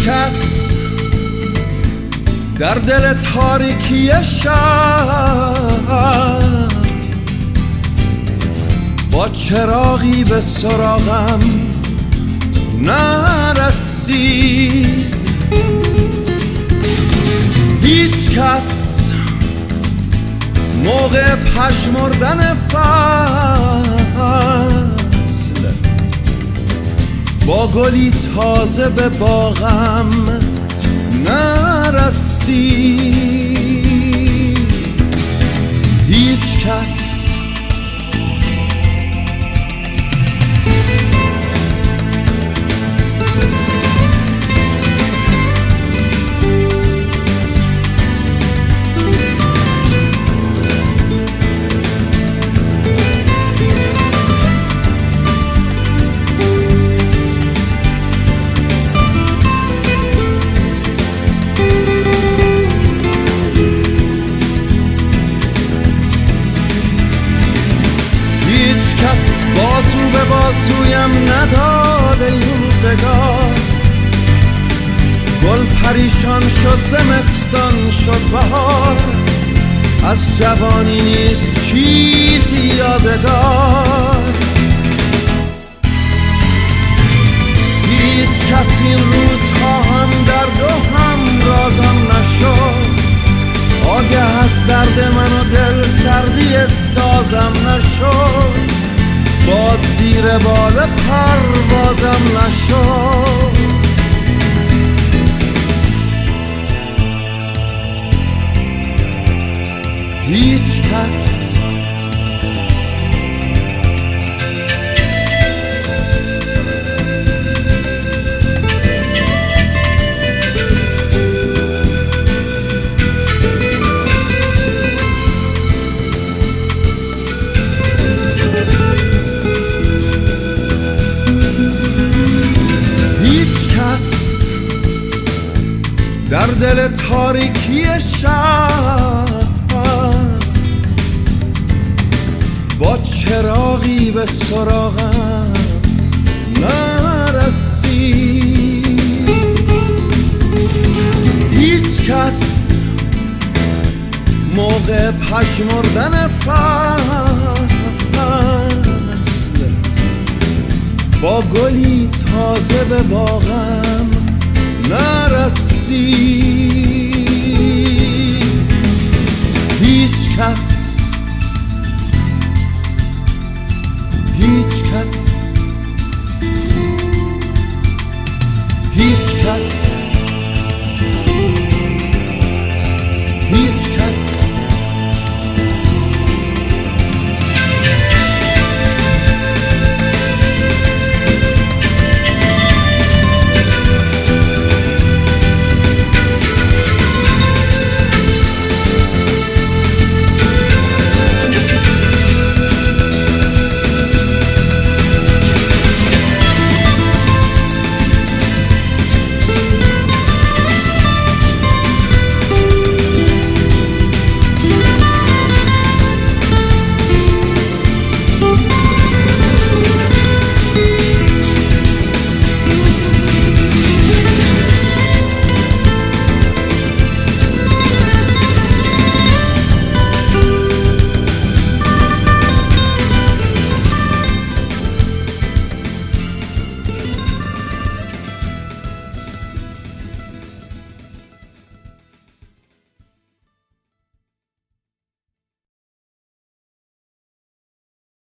کس در دل تاریکی شب با چراغی به سراغم نرسید. هیچ کس موقع پژمردن فصل با گلی تازه به باغم نرسید. هیچ کس بازو به بازویم نداد ای روزگار. گل پریشان شد، زمستان شد بهار، از جوانی نیست چیزی یادگار. هیچ کس این روزها هم درد و هم رازم نشد. آگه از درد من و دل سردی سازم نشد. باد زیر بال پروازم نشد. هیچ کس در دل تاریکی شب با چراغی به سراغم نرسید. هیچ کس موقع پژمردن فصل با گلی تازه به باغم نرسید. هیچ کس هیچ کس هیچ کس